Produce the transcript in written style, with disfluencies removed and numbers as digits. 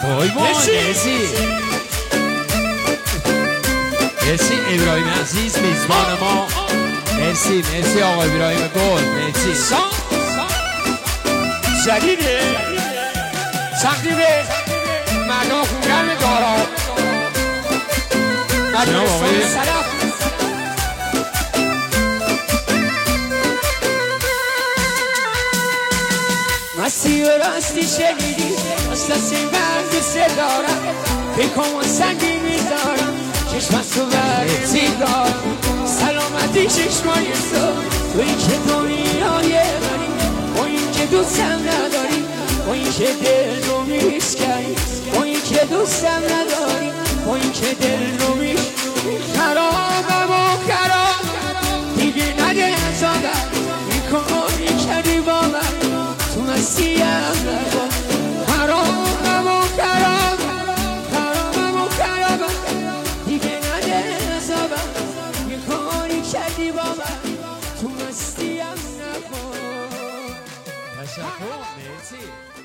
وای وای مرسی مرسی ابراهیم عزیز میزبان ما. مرسی مرسی آقا ابراهیم گل. مرسی جدیده تقریبه مردم خونگرم دارا مدرستان سلف مسیح راستی شنیدی از دست این برد دوست دارم بکن سنگی میدارم چشمت رو برسی دارم سلامتی چشمای تویی که دنیای منی تویی که دوستم نداری تویی که دل رو میشکنی تویی که دوستم نداری تویی که دل رو میشکنی خرابم و خراب دیگه نده ازادم میکنی کردی با من تو مسیحم نبا خرابم و خراب خرابم و خرابم دیگه نده ازادم میکنی کردی با من تو مسیحم نبا تشکر مرسی.